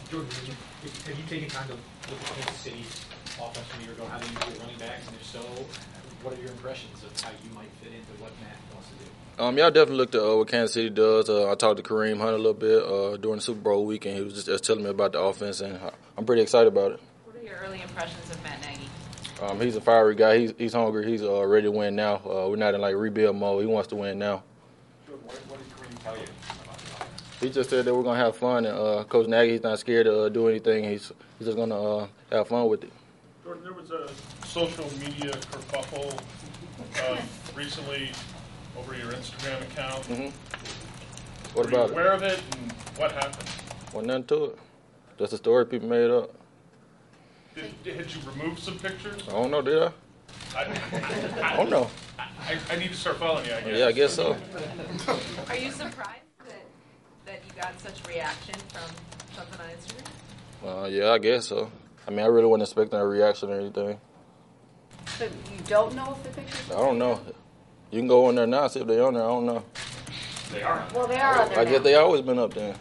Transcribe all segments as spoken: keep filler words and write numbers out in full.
Jordan, have you, have you taken time to look at Kansas City's offense from a year ago, how they use their running backs, and if so, what are your impressions of how you might fit into what Matt wants to do? Um, yeah, I definitely looked at uh, what Kansas City does. Uh, I talked to Kareem Hunt a little bit uh, during the Super Bowl weekend. He was just, just telling me about the offense, and I'm pretty excited about it. What are your early impressions of Matt Nagy? Um, he's a fiery guy. He's, he's hungry. He's uh, ready to win now. Uh, we're not in like rebuild mode. He wants to win now. What, what did Kareem tell you about the offense? He just said that we're gonna have fun, and uh, Coach Nagy, he's not scared to uh, do anything. He's he's just gonna uh, have fun with it. Jordan, there was a social media kerfuffle uh, recently over your Instagram account. Mm-hmm. What Were about you aware of it, and what happened? Well, nothing to it. Just a story people made up. Did, did you remove some pictures? I don't know, did I? I, I don't know. I, I need to start following you, I guess. Yeah, I guess so. Are you surprised that that you got such reaction from something on Instagram? Uh, yeah, I guess so. I mean, I really wasn't expecting a reaction or anything. So you don't know if the pictures? I don't know. You can go on there now and see if they're on there. I don't know. They are. Well, they are on there I now. guess they always been up there.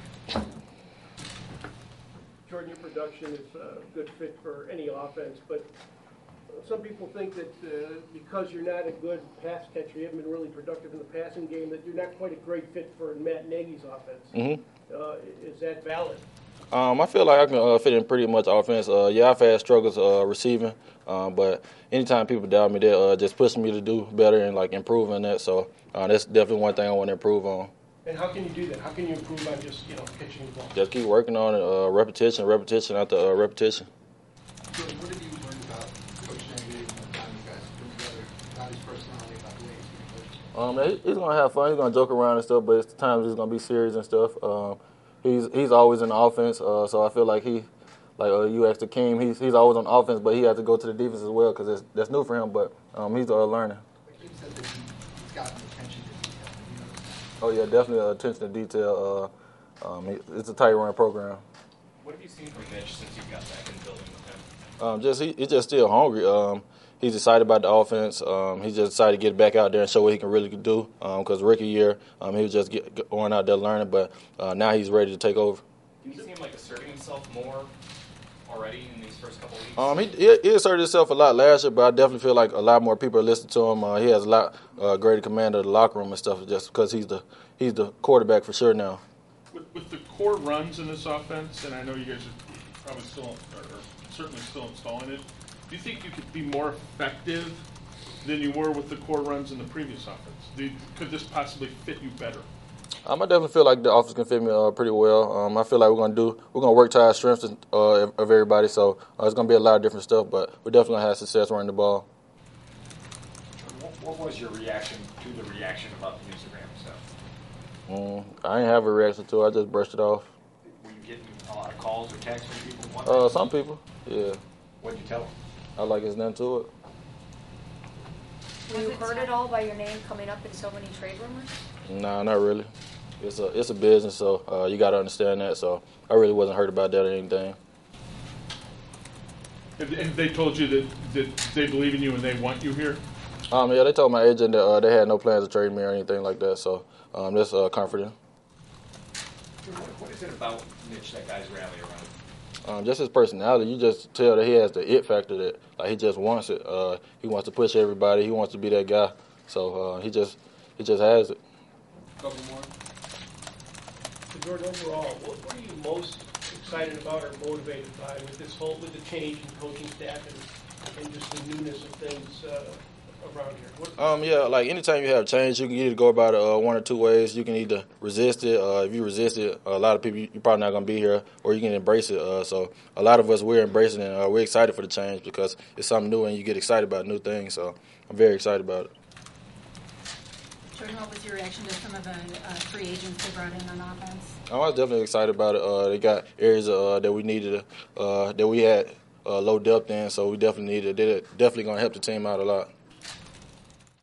Jordan, your production is a good fit for any offense, but some people think that uh, because you're not a good pass catcher, you haven't been really productive in the passing game, that you're not quite a great fit for Matt Nagy's offense. Mm-hmm. Uh, is that valid? Um, I feel like I can uh, fit in pretty much offense. Uh, yeah, I've had struggles uh, receiving, um, but anytime people doubt me, they uh, just push me to do better and like improve on that. So uh, that's definitely one thing I want to improve on. And how can you do that? How can you improve on just, you know, catching the ball? Just keep working on it, uh, repetition, repetition after uh, repetition. Jordan, what have you learned about Coach Nagy and the time you guys put together, about his personality, about the way he's going to coach? Um, he- he's gonna have fun. He's gonna joke around and stuff, but it's times he's gonna be serious and stuff. Um, he's he's always in the offense, uh, so I feel like he, like uh, you asked Akeem, he's he's always on offense, but he has to go to the defense as well because that's new for him. But um, he's uh, learning. Akeem said that he, he's gotten attention to detail. Have you noticed that? Oh yeah, definitely uh, attention to detail. Uh, um, it- it's a tight run program. What have you seen from Mitch since you got back in the building with him? Um, just he, he's just still hungry. Um, he's excited about the offense. Um, he's just decided to get back out there and show what he can really do. Because rookie year, um, he was just get, going out there learning, but uh, now he's ready to take over. Do you see him like asserting himself more already in these first couple weeks? Um, he, he, he asserted himself a lot last year, but I definitely feel like a lot more people are listening to him. Uh, he has a lot uh, greater command of the locker room and stuff, just because he's the he's the quarterback for sure now. With, with the core runs in this offense, and I know you guys are probably still, or, or certainly still installing it, do you think you could be more effective than you were with the core runs in the previous offense? Do you, could this possibly fit you better? Um, I definitely feel like the offense can fit me uh, pretty well. Um, I feel like we're gonna do we're gonna work to our strengths uh, of everybody. So uh, it's gonna be a lot of different stuff, but we're definitely gonna have success running the ball. What, what was your reaction to the reaction about the Instagram stuff? Mm, I didn't have a reaction to it. I just brushed it off. Were you getting a lot of calls or texts from people? What, Uh, some people, yeah. What'd you tell them? I like it's nothing to it. Were you hurt at all by your name coming up in so many trade rumors? Nah, not really. It's a it's a business, so uh, you got to understand that. So I really wasn't hurt about that or anything. Have, have they told you that, that they believe in you and they want you here? Um, yeah, they told my agent that uh, they had no plans to trade me or anything like that. So um, that's uh, comforting. What, what is it about Mitch that guys rally around? Um, just his personality, you just tell that he has the it factor that like he just wants it. Uh, he wants to push everybody. He wants to be that guy. So uh, he just he just has it. Couple more. So Jordan, overall, what, what are you most excited about or motivated by with this whole with the change in coaching staff and, and just the newness of things uh, around here? What, Um, yeah, like anytime you have change, you can either go about it uh, one or two ways. You can either resist it. Uh, if you resist it, a lot of people, you're probably not going to be here, or you can embrace it. Uh, so a lot of us, we're embracing it. Uh, we're excited for the change because it's something new and you get excited about new things. So I'm very excited about it. Jordan, what was your reaction to some of the uh, free agents they brought in on offense? I was definitely excited about it. Uh, they got areas uh, that we needed, uh, that we had uh, low depth in, so we definitely needed. They're definitely going to help the team out a lot.